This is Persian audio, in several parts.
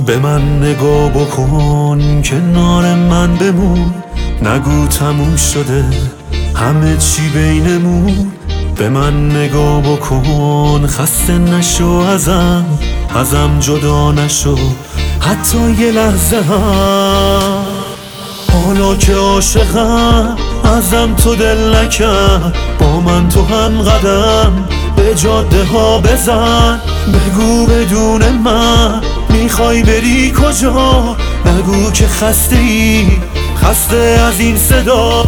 به من نگاه بکن، کنار من بمون، نگو تموم شده همه چی بینمون. به من نگاه بکن، خسته نشو ازم جدا نشو حتی یه لحظه هم. حالا که عاشقم ازم تو دل نکرد، با من تو هم قدم به جاده ها بزن. بگو بدون من میخوای بری کجا، نگو که خسته ای، خسته از این صدا.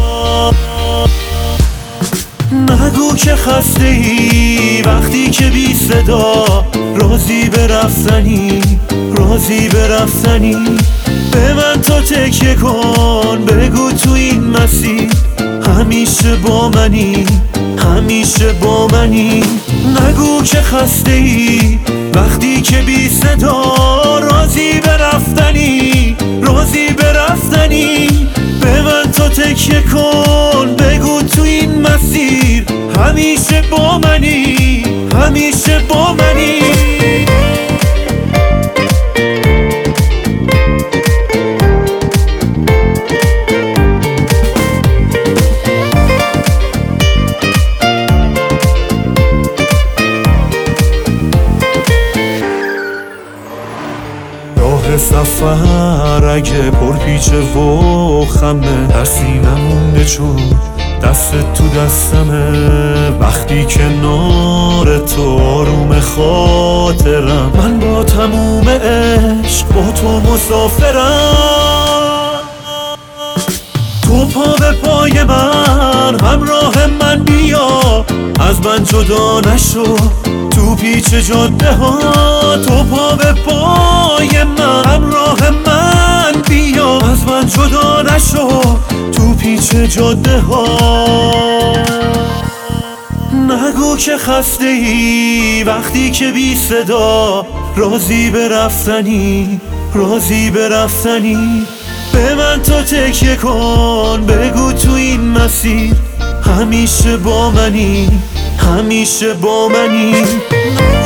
نگو که خسته ای وقتی که بی صدا، راضی به رفتنی، راضی به رفتنی. به من تو تکیه کن، بگو تو این مسیر همیشه با منی، همیشه با منی. نگو که خسته ای وقتی که بی صدا، راضی به رفتنی، راضی به رفتنی. به من تو تکیه کن، بگو تو این مسیر همیشه با منی، همیشه با منی. سفر اگه پرپیچه و خمه، ترسی نمونده چون دست تو دستمه. وقتی کنار تو آروم خاطرم، من با تموم عشق با تو مسافرم. تو پا به پای من، همراه من بیا، از من جدا نشو تو پیچ جاده ها. تو پا به پای من، همراه من بیا، از من جدا نشو تو پیچ جاده ها. نگو که خسته ای وقتی که بی صدا، راضی به رفتنی، راضی به رفتنی. به من تو تکیه کن، بگو تو این مسیر همیشه با منی، همیشه با منی.